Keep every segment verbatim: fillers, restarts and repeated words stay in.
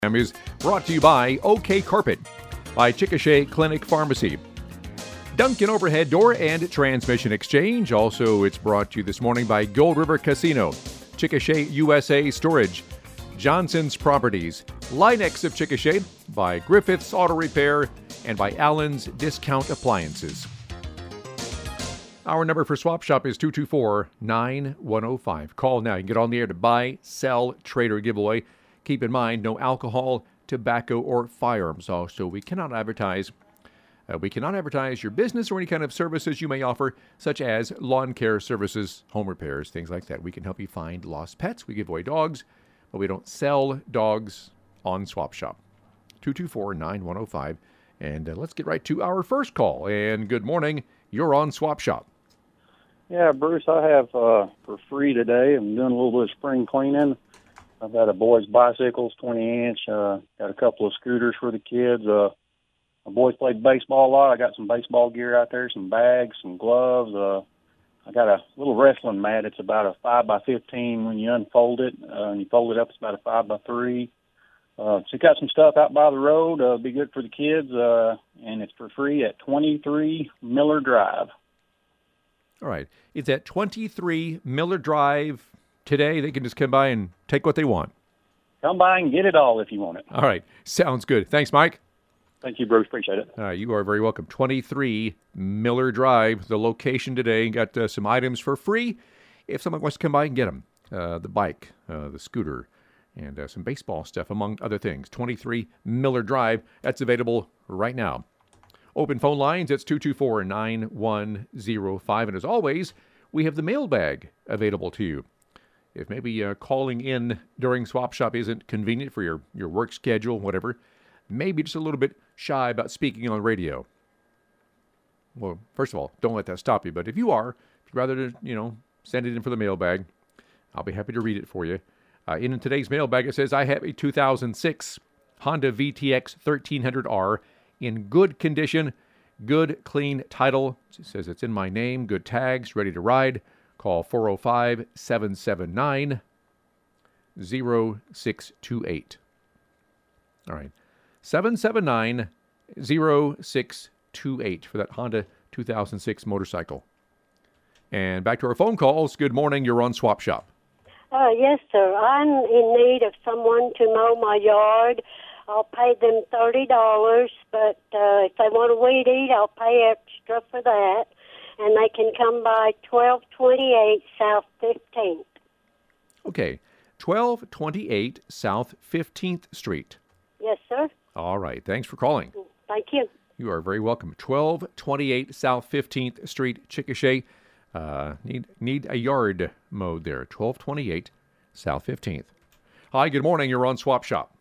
Is brought to you by OK Carpet, by Chickasha Clinic Pharmacy, Duncan Overhead Door and Transmission Exchange. Also, it's brought to you this morning by Gold River Casino, Chickasha U S A Storage, Johnson's Properties, Linex of Chickasha, by Griffith's Auto Repair, and by Allen's Discount Appliances. Our number for Swap Shop is two two four, nine one zero five. Call now. You can get on the air to buy, sell, trade, or give away. Keep in mind, no alcohol, tobacco, or firearms. Also, we cannot advertise. Uh, we cannot advertise your business or any kind of services you may offer, such as lawn care services, home repairs, things like that. We can help you find lost pets. We give away dogs, but we don't sell dogs on Swap Shop. two two four, nine one zero five. And uh, let's get right to our first call. And good morning. You're on Swap Shop. Yeah, Bruce, I have uh, for free today. I'm doing a little bit of spring cleaning. I've got a boys' bicycles, twenty inch. Uh, got a couple of scooters for the kids. Uh, my boys played baseball a lot. I got some baseball gear out there, some bags, some gloves. Uh, I got a little wrestling mat. It's about a five by fifteen. When you unfold it uh, and you fold it up, it's about a five by three. Uh, so got some stuff out by the road. Uh, be good for the kids, uh, and it's for free at twenty-three Miller Drive. All right. It's at twenty-three Miller Drive. Today, they can just come by and take what they want. Come by and get it all if you want it. All right. Sounds good. Thanks, Mike. Thank you, Bruce. Appreciate it. Uh, you are very welcome. twenty-three Miller Drive, the location today. Got uh, some items for free if someone wants to come by and get them. Uh, the bike, uh, the scooter, and uh, some baseball stuff, among other things. twenty-three Miller Drive. That's available right now. Open phone lines, it's two two four, nine one zero five. And as always, we have the mailbag available to you. If maybe uh, calling in during Swap Shop isn't convenient for your, your work schedule, whatever, maybe just a little bit shy about speaking on radio. Well, first of all, don't let that stop you. But if you are, if you'd rather, you know, send it in for the mailbag, I'll be happy to read it for you. Uh, in today's mailbag, it says, I have a two thousand six Honda V T X thirteen hundred R in good condition, good, clean title. It says it's in my name, good tags, ready to ride. Call four oh five, seven seven nine, oh six two eight. All right. seven seven nine, oh six two eight for that Honda two thousand six motorcycle. And back to our phone calls. Good morning. You're on Swap Shop. Uh, yes, sir. I'm in need of someone to mow my yard. I'll pay them thirty dollars, but uh, if they want a weed eat, I'll pay extra for that. And they can come by twelve twenty-eight South fifteenth. Okay, twelve twenty-eight South fifteenth Street. Yes, sir. All right, thanks for calling. Thank you. You are very welcome. twelve twenty-eight South fifteenth Street, Chickasha. Uh, need need a yard mowed there. twelve twenty-eight South fifteenth. Hi, good morning. You're on Swap Shop.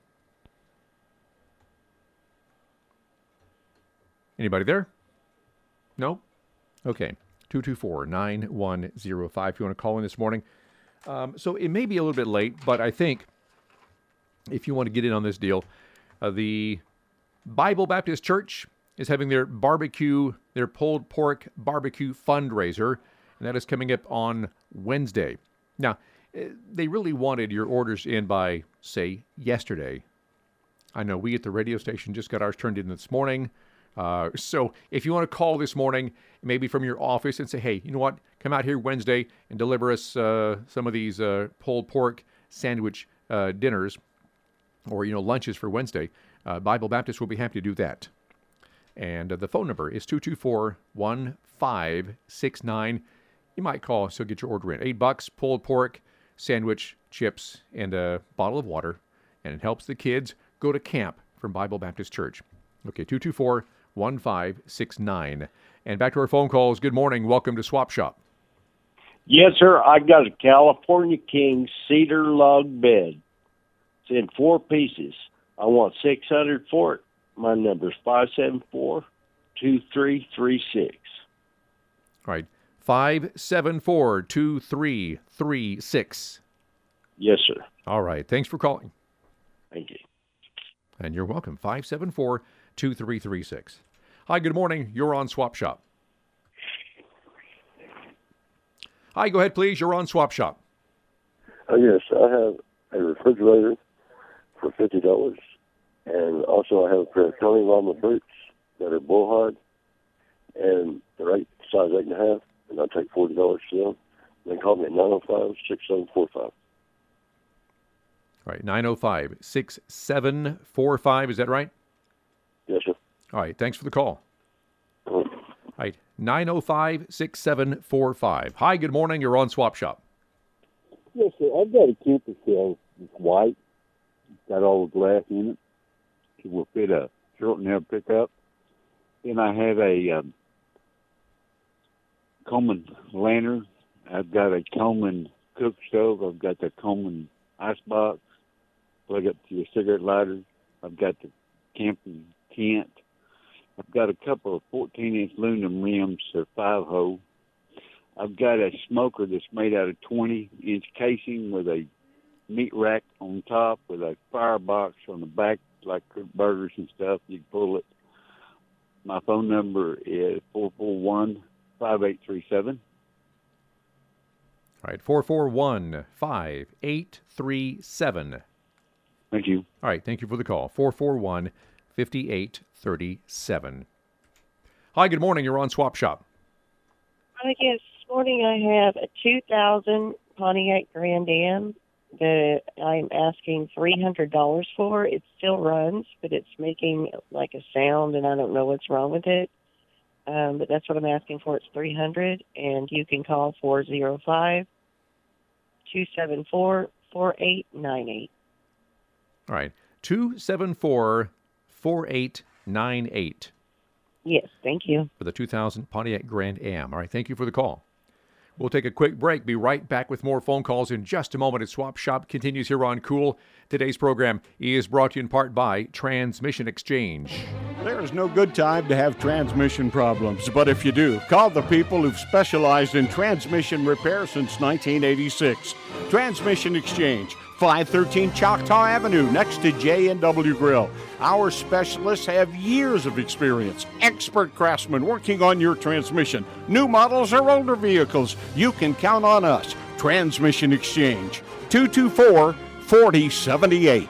Anybody there? No? Okay, two two four, nine one zero five if you want to call in this morning. Um, so it may be a little bit late, but I think if you want to get in on this deal, uh, the Bible Baptist Church is having their barbecue, their pulled pork barbecue fundraiser, and that is coming up on Wednesday. Now, they really wanted your orders in by, say, yesterday. I know we at the radio station just got ours turned in this morning. Uh, so if you want to call this morning, maybe from your office and say, hey, you know what, come out here Wednesday and deliver us uh, some of these uh, pulled pork sandwich uh, dinners or, you know, lunches for Wednesday, uh, Bible Baptist will be happy to do that. And uh, the phone number is two two four, one five six nine. You might call, so get your order in. Eight bucks, pulled pork, sandwich, chips, and a bottle of water. And it helps the kids go to camp from Bible Baptist Church. Okay, two two four, one five six nine. And back to our phone calls. Good morning. Welcome to Swap Shop. Yes, sir. I got a California King cedar log bed. It's in four pieces. I want six hundred for it. My number is five seven four, two three three six. All right. five seven four, two three three six. Yes, sir. All right. Thanks for calling. Thank you. And you're welcome. five seven four, two three three six. Hi, good morning. You're on Swap Shop. Hi, go ahead, please. You're on Swap Shop. Oh, yes. I have a refrigerator for fifty dollars. And also I have a pair of Tony Lama boots that are bullhide, and they're eight, size eight and a half, and I'll take forty dollars for them. They call me at nine oh five, six seven four five. All right, nine oh five, six seven four five, is that right? Yes, sir. All right, thanks for the call. Uh-huh. All right, nine oh five, six seven four five. Hi, good morning. You're on Swap Shop. Yes, sir. I've got a camper shell. It's white. It's got all the glass in it. It will fit a short nail pickup. Then I have a um, Coleman lantern. I've got a Coleman cook stove. I've got the Coleman icebox. Plug up to your cigarette lighter. I've got the camping tent. I've got a couple of fourteen-inch aluminum rims. They're five-hole. I've got a smoker that's made out of twenty-inch casing with a meat rack on top with a firebox on the back, like cook burgers and stuff. You can pull it. My phone number is four four one, five eight three seven. All right, four four one, five eight three seven. Thank you. All right, thank you for the call. four four one, five eight three seven. Hi, good morning. You're on Swap Shop. I guess this morning I have a two thousand Pontiac Grand Am that I'm asking three hundred dollars for. It still runs, but it's making like a sound, and I don't know what's wrong with it. Um, but that's what I'm asking for. It's three hundred dollars, and you can call four oh five, two seven four, four eight nine eight. All right, two seven four, four eight nine eight. Yes, thank you. For the two thousand Pontiac Grand Am. All right, thank you for the call. We'll take a quick break. Be right back with more phone calls in just a moment as Swap Shop continues here on Cool. Today's program is brought to you in part by Transmission Exchange. There is no good time to have transmission problems, but if you do, call the people who've specialized in transmission repair since nineteen eighty-six. Transmission Exchange, five thirteen Choctaw Avenue, next to J and W Grill. Our specialists have years of experience, expert craftsmen working on your transmission. New models or older vehicles, you can count on us. Transmission Exchange, two two four, four oh seven eight.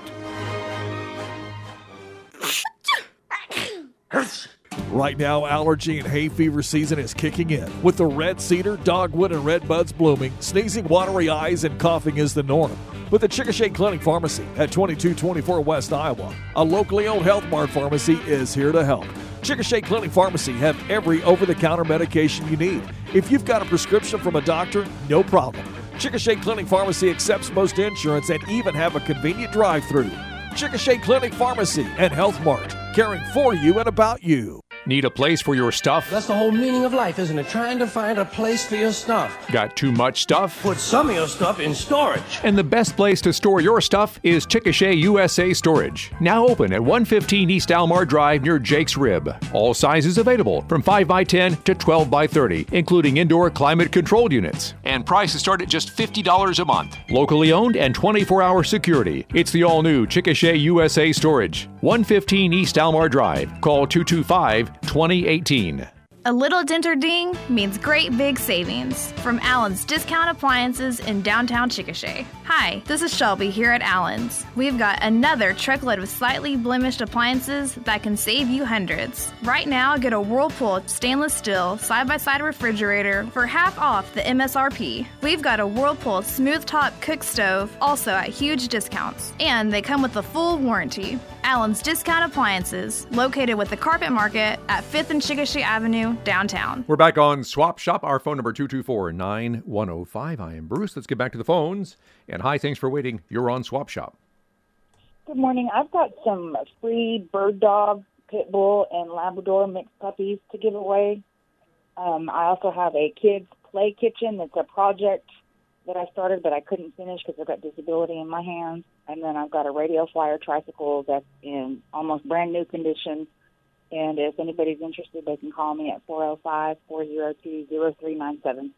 Right now, allergy and hay fever season is kicking in. With the red cedar, dogwood, and red buds blooming, sneezing, watery eyes, and coughing is the norm. But the Chickasha Clinic Pharmacy at twenty-two twenty-four West Iowa, a locally owned Health Mart pharmacy, is here to help. Chickasha Clinic Pharmacy have every over-the-counter medication you need. If you've got a prescription from a doctor, no problem. Chickasha Clinic Pharmacy accepts most insurance and even have a convenient drive-through. Chickasha Clinic Pharmacy and Health Mart, caring for you and about you. Need a place for your stuff? That's the whole meaning of life, isn't it? Trying to find a place for your stuff. Got too much stuff? Put some of your stuff in storage. And the best place to store your stuff is Chickasha U S A Storage. Now open at one fifteen East Almar Drive near Jake's Rib. All sizes available from five by ten to twelve by thirty, including indoor climate-controlled units. And prices start at just fifty dollars a month. Locally owned and twenty-four hour security. It's the all-new Chickasha U S A Storage. one fifteen East Almar Drive. Call two two five, twenty eighteen. A little dent or ding means great big savings from Allen's Discount Appliances in downtown Chickasha. Hi, this is Shelby here at Allen's. We've got another truckload of slightly blemished appliances that can save you hundreds. Right now, get a Whirlpool stainless steel side-by-side refrigerator for half off the M S R P. We've got a Whirlpool smooth top cook stove also at huge discounts. And they come with a full warranty. Allen's Discount Appliances, located with the Carpet Market at fifth and Chickasha Avenue, downtown. We're back on Swap Shop. Our phone number two two four, nine one oh five. I am Bruce. Let's get back to the phones. And hi, thanks for waiting. You're on Swap Shop. Good morning. I've got some free bird dog, pit bull, and Labrador mixed puppies to give away. Um, I also have a kids play kitchen that's a project that I started, but I couldn't finish because I've got disability in my hands. And then I've got a Radio Flyer tricycle that's in almost brand new condition. And if anybody's interested, they can call me at four oh five, four oh two, oh three nine seven.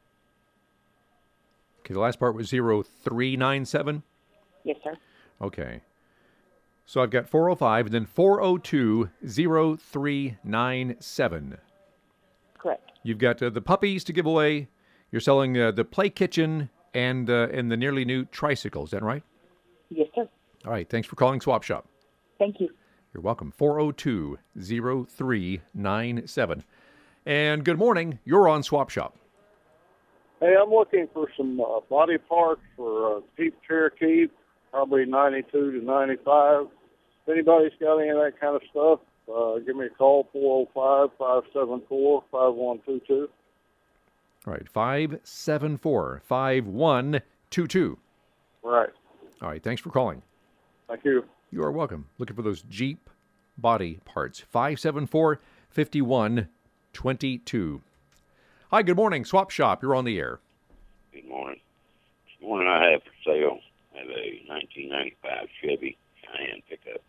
Okay, the last part was zero three nine seven? Yes, sir. Okay. So I've got four oh five and then four oh two, oh three nine seven. Correct. You've got uh, the puppies to give away. You're selling uh, the play kitchen and, uh, and the nearly new tricycle. Is that right? Yes, sir. All right. Thanks for calling Swap Shop. Thank you. You're welcome. four oh two, oh three nine seven. And good morning. You're on Swap Shop. Hey, I'm looking for some uh, body parts for uh, Jeep Cherokee, probably ninety-two to ninety-five. If anybody's got any of that kind of stuff, uh, give me a call, four oh five, five seven four, five one two two. All right, five seven four, five one two two. Right. All right, thanks for calling. Thank you. You are welcome. Looking for those Jeep body parts. five seven four, five one two two. Hi, good morning. Swap Shop, you're on the air. Good morning. This morning I have for sale I have a nineteen ninety-five Chevy Cheyenne pickup.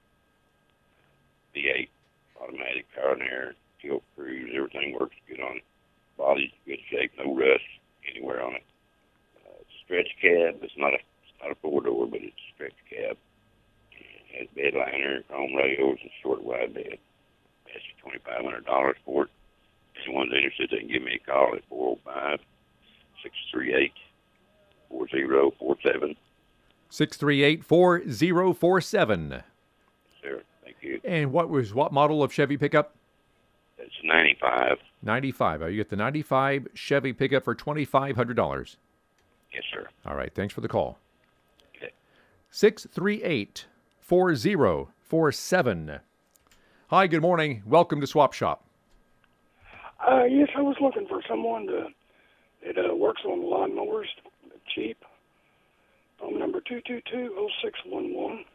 V eight, automatic, power and air, fuel cruise, everything works good on it. Body's in good shape, no rust anywhere on it. Uh, it's a stretch cab. It's not a it's not a four door, but it's a stretch cab. It has bed liner, chrome rails, and short wide bed. That's twenty five hundred dollars for it. If anyone's interested, they can give me a call at four oh five, six three eight, four oh four seven. six three eight, four oh four seven. Sir, thank you. And what was what model of Chevy pickup? It's ninety-five. ninety-five. Oh, you get the ninety-five Chevy pickup for twenty-five hundred dollars. Yes, sir. All right, thanks for the call. Okay. six three eight, four oh four seven. Hi, good morning. Welcome to Swap Shop. Uh, yes, I was looking for someone to, that uh, works on lawnmowers, cheap. Phone number two two two, oh six one one.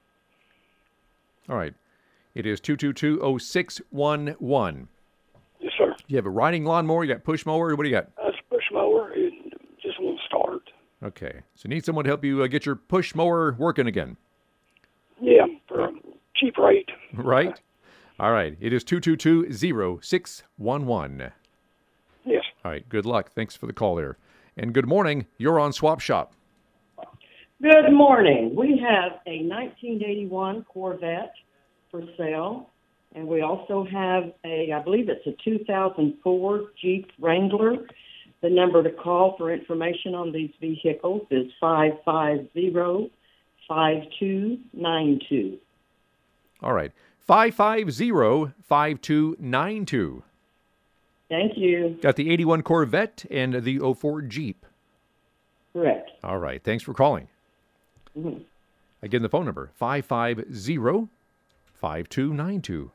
All right. It is two two two, oh six one one. Yes, sir. You have a riding lawnmower, you got push mower, what do you got? That's a push mower. It just won't start. Okay. So you need someone to help you uh, get your push mower working again. Yeah, for a cheap rate. Right? All right. It is two two two, oh six one one. Yes. All right. Good luck. Thanks for the call there. And good morning. You're on Swap Shop. Good morning. We have a nineteen eighty-one Corvette for sale, and we also have a, I believe it's a two thousand four Jeep Wrangler. The number to call for information on these vehicles is five five zero, five two nine two. All right. five five zero, five two nine two. Thank you. Got the eighty-one Corvette and the oh four Jeep. Correct. All right. Thanks for calling. Mm-hmm. Again, the phone number, five five zero, five two nine two.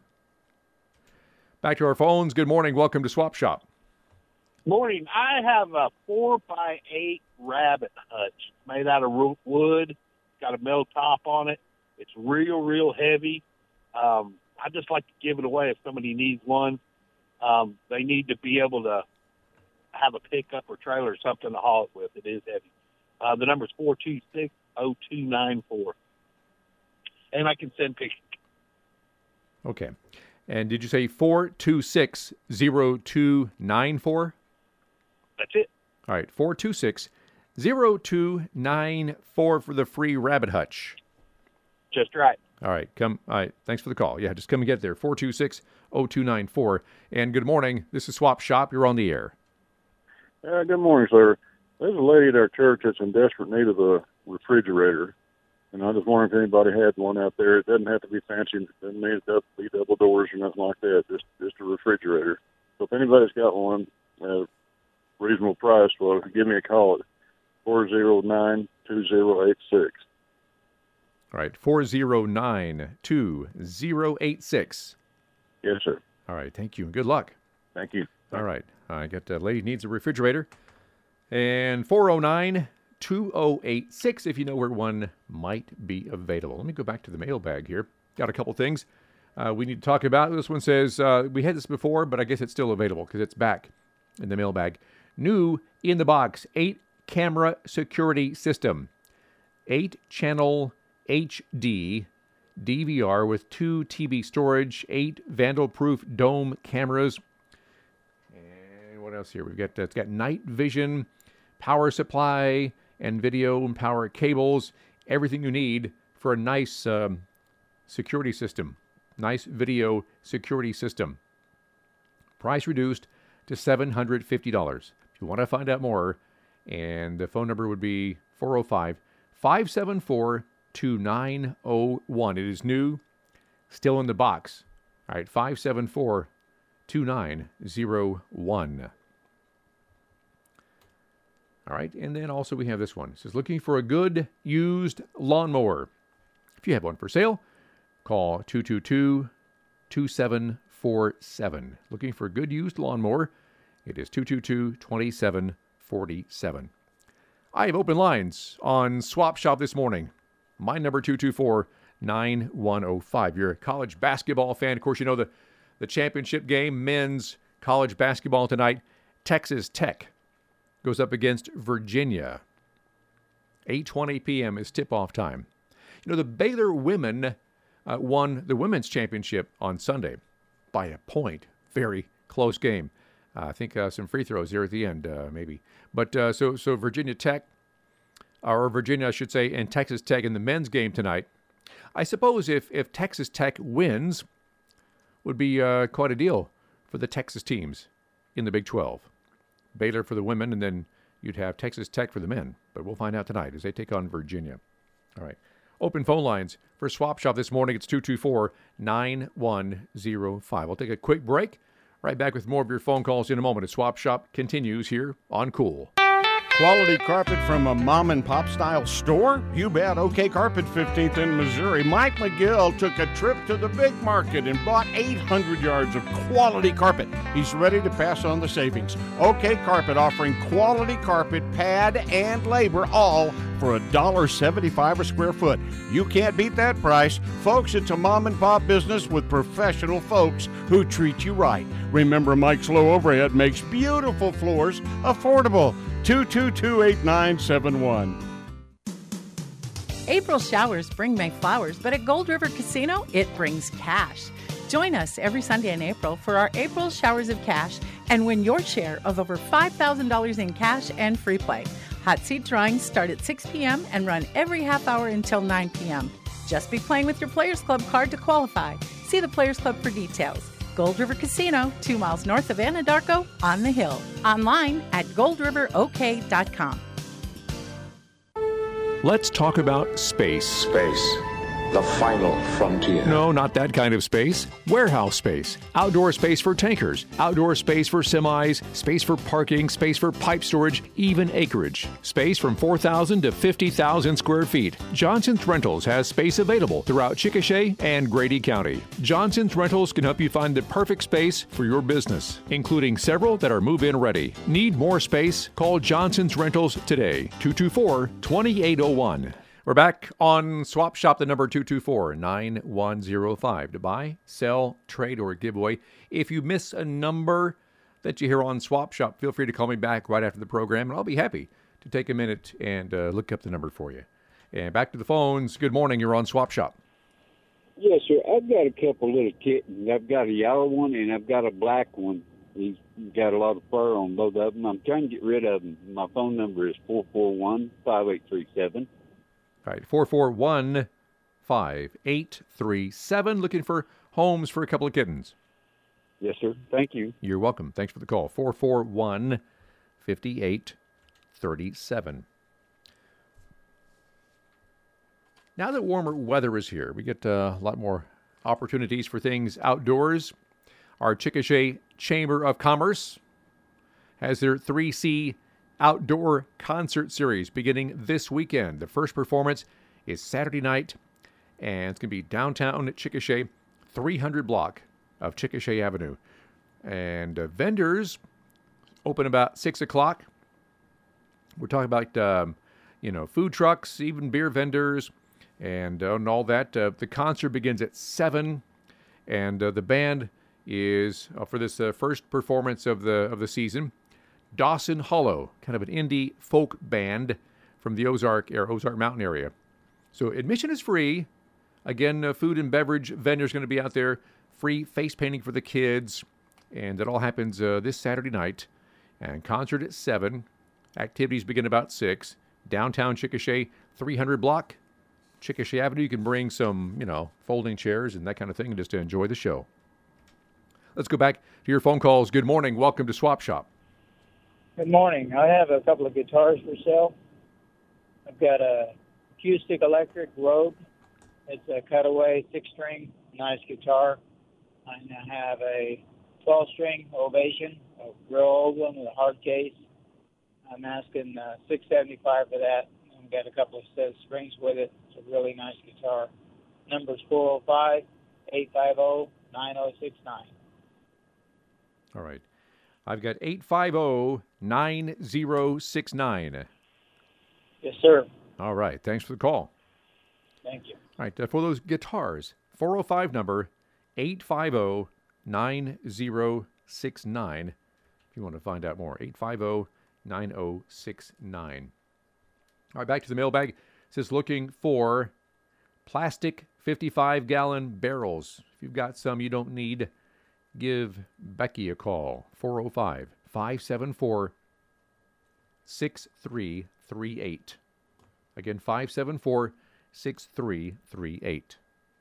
Back to our phones. Good morning. Welcome to Swap Shop. Morning. I have a four by eight rabbit hutch made out of ro- wood. Got a metal top on it. It's real, real heavy. Um, I just like to give it away if somebody needs one. Um, they need to be able to have a pickup or trailer or something to haul it with. It is heavy. Uh, the number is four two six, oh two nine four. And I can send pictures. Okay. And did you say four two six, oh two nine four? That's it. All right. four two six, oh two nine four for the free rabbit hutch. Just right. All right. Come. All right. Thanks for the call. Yeah, just come and get there. four two six, oh two nine four. And good morning. This is Swap Shop. You're on the air. Uh, good morning, sir. There's a lady at our church that's in desperate need of a refrigerator, and I just wondered if anybody had one out there. It doesn't have to be fancy. It doesn't need to be double doors or nothing like that. Just just a refrigerator. So if anybody's got one at a reasonable price, well, give me a call at four oh nine, two oh eight six. All right. four oh nine, two oh eight six. Yes, sir. All right. Thank you and good luck. Thank you. All right. I got a lady needs a refrigerator. And four oh nine, two oh eight six if you know where one might be available. Let me go back to the mailbag here. Got a couple things uh, we need to talk about. This one says, uh, we had this before, but I guess it's still available because it's back in the mailbag. New in the box, eight camera security system. Eight channel H D D V R with two T B storage, eight vandal-proof dome cameras. And what else here? We've got, uh, it's got night vision, power supply, and video and power cables. Everything you need for a nice um, security system. Nice video security system. Price reduced to seven hundred fifty dollars. If you want to find out more, and the phone number would be four oh five, five seven four, two nine oh one. It is new, still in the box. All right, five seven four, two nine zero one. All right, and then also we have this one. It says, looking for a good used lawnmower. If you have one for sale, call two two two, two seven four seven. Looking for a good used lawnmower, it is two two two, two seven four seven. I have open lines on Swap Shop this morning. My number, two two four, nine one oh five. You're a college basketball fan. Of course, you know the, the championship game, men's college basketball tonight. Texas Tech goes up against Virginia. eight twenty p.m. is tip-off time. You know, the Baylor women uh, won the women's championship on Sunday by a point. Very close game. Uh, I think uh, some free throws here at the end, uh, maybe. But uh, so so Virginia Tech, or Virginia, I should say, and Texas Tech in the men's game tonight. I suppose if, if Texas Tech wins, would be uh, quite a deal for the Texas teams in the Big twelve. Baylor for the women, and then you'd have Texas Tech for the men. But we'll find out tonight as they take on Virginia. All right. Open phone lines for Swap Shop this morning. It's two two four, nine one oh five. We'll take a quick break. Right back with more of your phone calls in a moment as Swap Shop continues here on Cool. Quality carpet from a mom and pop style store? You bet. OK Carpet, fifteenth in Missouri. Mike McGill took a trip to the big market and bought eight hundred yards of quality carpet. He's ready to pass on the savings. OK Carpet offering quality carpet, pad, and labor, all for one dollar seventy-five a square foot. You can't beat that price. Folks, it's a mom and pop business with professional folks who treat you right. Remember, Mike's low overhead makes beautiful floors affordable. two two two, eight nine seven one. April showers bring May flowers, but at Gold River Casino, it brings cash. Join us every Sunday in April for our April Showers of Cash and win your share of over five thousand dollars in cash and free play. Hot seat drawings start at six p.m. and run every half hour until nine p.m. Just be playing with your Players Club card to qualify. See the Players Club for details. Gold River Casino, two miles north of Anadarko, on the hill. Online at gold river o k dot com. Let's talk about space. Space. The final frontier. No, not that kind of space. Warehouse space. Outdoor space for tankers. Outdoor space for semis. Space for parking. Space for pipe storage. Even acreage. Space from four thousand to fifty thousand square feet. Johnson's Rentals has space available throughout Chickasha and Grady County. Johnson's Rentals can help you find the perfect space for your business, including several that are move-in ready. Need more space? Call Johnson's Rentals today. two two four, two eight zero one. We're back on Swap Shop, the number two two four, nine one oh five, to buy, sell, trade, or give away. If you miss a number that you hear on Swap Shop, feel free to call me back right after the program, and I'll be happy to take a minute and uh, look up the number for you. And back to the phones. Good morning. You're on Swap Shop. Yes, sir. I've got a couple little kittens. I've got a yellow one, and I've got a black one. He's got a lot of fur on both of them. I'm trying to get rid of them. My phone number is four four one, five eight three seven. All right, four four one, five eight three seven. Looking for homes for a couple of kittens. Yes, sir. Thank you. You're welcome. Thanks for the call. four four one, five eight three seven. Now that warmer weather is here, we get uh, a lot more opportunities for things outdoors. Our Chickasha Chamber of Commerce has their three C Outdoor Concert Series beginning this weekend. The first performance is Saturday night, and it's going to be downtown at Chickasha, three hundred block of Chickasha Avenue. And uh, vendors open about six o'clock. We're talking about, um, you know, food trucks, even beer vendors, and, uh, and all that. Uh, the concert begins at seven, and uh, the band is, uh, for this uh, first performance of the of the season, Dawson Hollow, kind of an indie folk band from the Ozark or Ozark Mountain area. So admission is free. Again, uh, food and beverage vendors going to be out there. Free face painting for the kids. And that all happens uh, this Saturday night. And concert at seven. Activities begin about six. Downtown Chickasha, three hundred block. Chickasha Avenue. You can bring some, you know, folding chairs and that kind of thing just to enjoy the show. Let's go back to your phone calls. Good morning. Welcome to Swap Shop. Good morning. I have a couple of guitars for sale. I've got a acoustic electric Rogue. It's a cutaway six-string nice guitar. I have a twelve-string Ovation, a real old one with a hard case. I'm asking uh, six seventy-five for that. I've got a couple of set of strings with it. It's a really nice guitar. Number's four oh five, eight five oh, nine oh six nine. All right. I've got eight five zero, nine zero six nine. Yes, sir. All right. Thanks for the call. Thank you. All right. Uh, for those guitars, four oh five number, eight five zero, nine zero six nine. If you want to find out more, eight five zero, nine oh six nine. All right. Back to the mailbag. It says looking for plastic fifty-five gallon barrels. If you've got some you don't need, give Becky a call, four oh five, five seven four, six three three eight. Again, five seven four, six three three eight.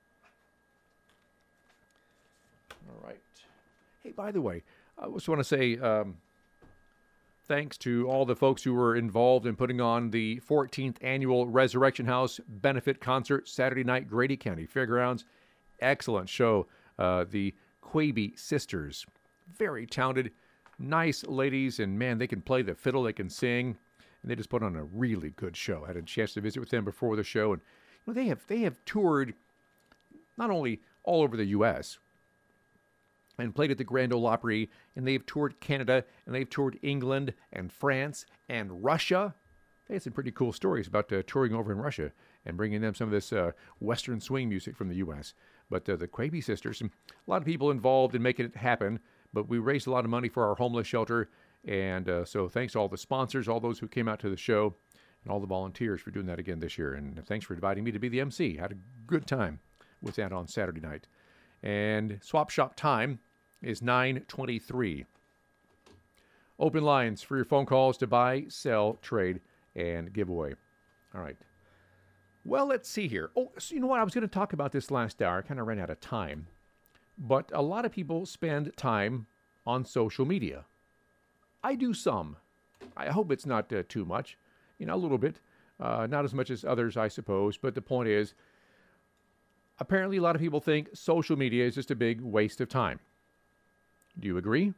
All right. Hey, by the way, I just want to say um, thanks to all the folks who were involved in putting on the fourteenth Annual Resurrection House Benefit Concert Saturday night, Grady County Fairgrounds. Excellent show. Uh, the Quaby sisters, very talented, nice ladies, and man, they can play the fiddle, they can sing, and they just put on a really good show. I had a chance to visit with them before the show, and you know, they have they have toured not only all over the U S and played at the Grand Ole Opry, and they've toured Canada, and they've toured England and France and Russia. They had some pretty cool stories about uh, touring over in Russia and bringing them some of this uh, Western swing music from the U S But uh, the Quaby sisters, a lot of people involved in making it happen, but we raised a lot of money for our homeless shelter, and uh, so thanks to all the sponsors, all those who came out to the show, and all the volunteers for doing that again this year, and thanks for inviting me to be the M C. Had a good time with that on Saturday night. And Swap Shop time is nine twenty-three. Open lines for your phone calls to buy, sell, trade, and give away. All right. Well, let's see here. Oh, so you know what? I was going to talk about this last hour. I kind of ran out of time. But a lot of people spend time on social media. I do some. I hope it's not uh, too much. You know, a little bit. Uh, not as much as others, I suppose. But the point is, apparently a lot of people think social media is just a big waste of time. Do you agree?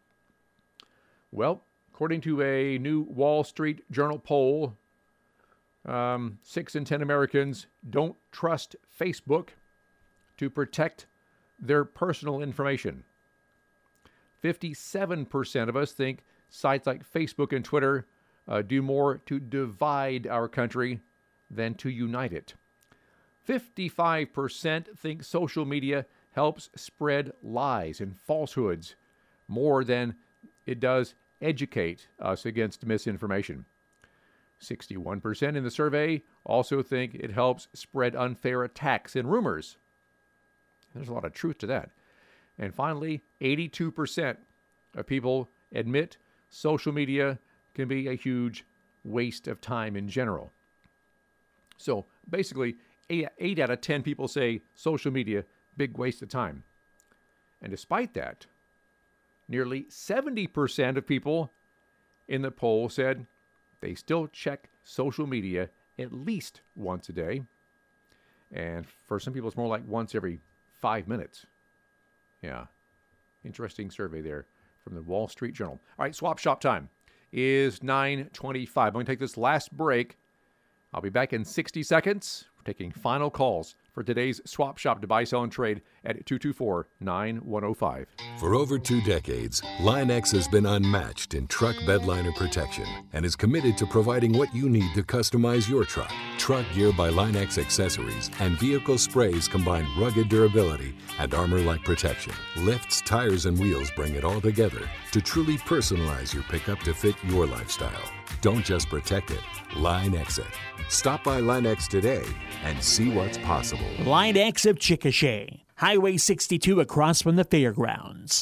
Well, according to a new Wall Street Journal poll, Um, six in ten Americans don't trust Facebook to protect their personal information. fifty-seven percent of us think sites like Facebook and Twitter uh, do more to divide our country than to unite it. fifty-five percent think social media helps spread lies and falsehoods more than it does educate us against misinformation. sixty-one percent in the survey also think it helps spread unfair attacks and rumors. There's a lot of truth to that. And finally, eighty-two percent of people admit social media can be a huge waste of time in general. So basically, eight out of ten people say social media, big waste of time. And despite that, nearly seventy percent of people in the poll said they still check social media at least once a day. And for some people, it's more like once every five minutes. Yeah. Interesting survey there from the Wall Street Journal. All right, Swap Shop time is nine twenty-five. I'm going to take this last break. I'll be back in sixty seconds. We're taking final calls for today's Swap Shop to buy, sell, and trade at two two four, nine one oh five. For over two decades, Line-X has been unmatched in truck bedliner protection and is committed to providing what you need to customize your truck. Truck Gear by Line-X accessories and vehicle sprays combine rugged durability and armor-like protection. Lifts, tires, and wheels bring it all together to truly personalize your pickup to fit your lifestyle. Don't just protect it, Line-X it. Stop by Line-X today and see what's possible. Line-X of Chickasha, Highway sixty-two across from the fairgrounds.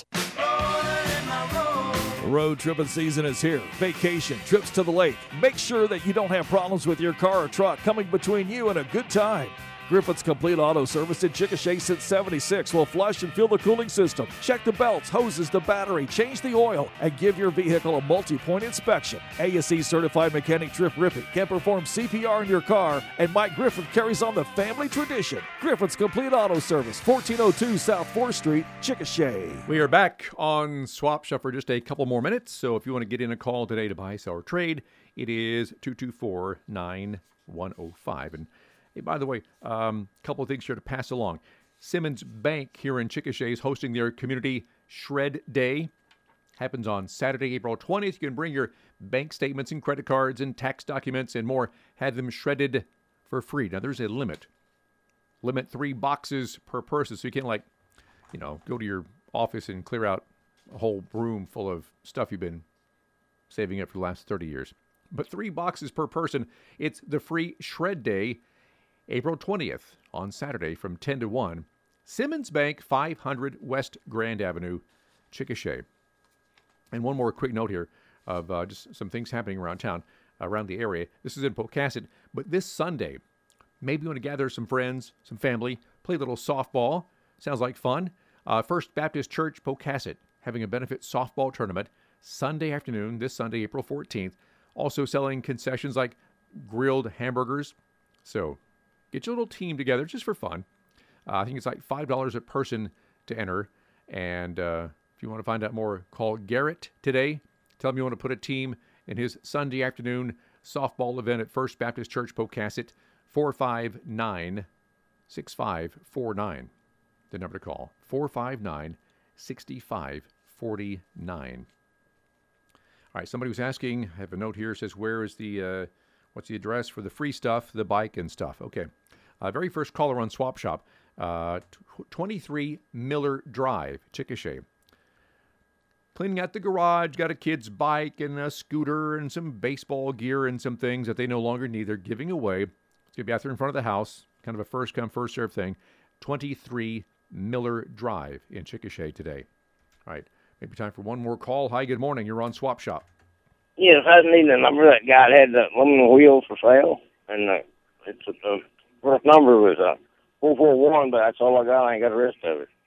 Road tripping season is here. Vacation, trips to the lake. Make sure that you don't have problems with your car or truck coming between you and a good time. Griffith's Complete Auto Service in Chickasha since seventy-six will flush and fill the cooling system, check the belts, hoses, the battery, change the oil, and give your vehicle a multi-point inspection. A S E certified mechanic Trip Rippey can perform C P R in your car, and Mike Griffith carries on the family tradition. Griffith's Complete Auto Service, fourteen oh two South fourth Street, Chickasha. We are back on Swap Shop for just a couple more minutes, so if you want to get in a call today to buy, sell, or trade, it is two two four, nine one oh five. And hey, by the way, a um, couple of things here to pass along. Simmons Bank here in Chickasha is hosting their Community Shred Day. Happens on Saturday, April twentieth. You can bring your bank statements and credit cards and tax documents and more. Have them shredded for free. Now, there's a limit. Limit three boxes per person. So you can't, like, you know, go to your office and clear out a whole room full of stuff you've been saving up for the last thirty years. But three boxes per person. It's the free Shred Day, April twentieth on Saturday from ten to one. Simmons Bank, five hundred West Grand Avenue, Chickasha. And one more quick note here of uh, just some things happening around town, around the area. This is in Pocasset, but this Sunday, maybe you want to gather some friends, some family, play a little softball. Sounds like fun. Uh, First Baptist Church, Pocasset, having a benefit softball tournament Sunday afternoon, this Sunday, April fourteenth. Also selling concessions like grilled hamburgers. So get your little team together just for fun. Uh, I think it's like five dollars a person to enter. And uh, if you want to find out more, call Garrett today. Tell him you want to put a team in his Sunday afternoon softball event at First Baptist Church, Pocasset, four five nine, six five four nine. The number to call, four five nine, six five four nine. All right, somebody was asking, I have a note here, says, where is the, uh, what's the address for the free stuff, the bike and stuff? Okay. Uh, very first caller on Swap Shop, uh, twenty-three Miller Drive, Chickasha. Cleaning out the garage, got a kid's bike and a scooter and some baseball gear and some things that they no longer need. They're giving away. It's going to be out there in front of the house, kind of a first come, first serve thing. twenty-three Miller Drive in Chickasha today. All right. Maybe time for one more call. Hi, good morning. You're on Swap Shop. Yes, I need the number. That guy had the aluminum wheels for sale, and uh, it's uh, the first number was uh, four four one, but that's all I got. I ain't got the rest of it.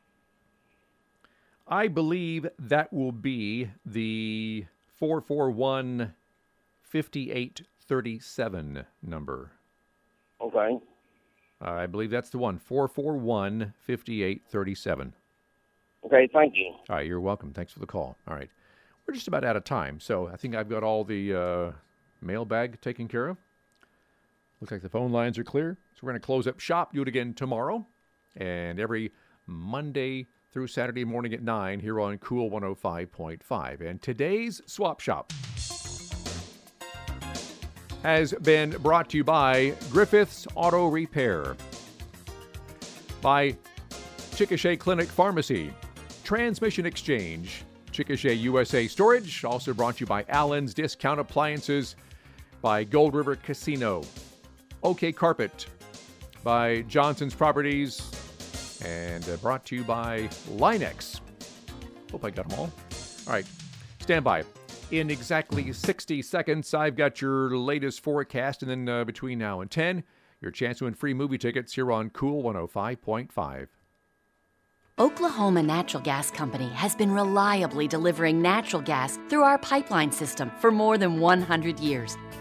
I believe that will be the four four one, five eight three seven number. Okay. Uh, I believe that's the one, four four one, five eight three seven. Okay, thank you. All right, you're welcome. Thanks for the call. All right. We're just about out of time, so I think I've got all the uh, mailbag taken care of. Looks like the phone lines are clear. So we're going to close up shop, do it again tomorrow, and every Monday through Saturday morning at nine here on Cool one oh five point five. And today's Swap Shop has been brought to you by Griffith's Auto Repair, by Chickasha Clinic Pharmacy, Transmission Exchange, Chickasha U S A Storage, also brought to you by Allen's Discount Appliances, by Gold River Casino, OK Carpet, by Johnson's Properties, and uh, brought to you by Linex. Hope I got them all. All right, stand by. In exactly sixty seconds, I've got your latest forecast, and then uh, between now and ten, your chance to win free movie tickets here on Cool one oh five point five. Oklahoma Natural Gas Company has been reliably delivering natural gas through our pipeline system for more than one hundred years.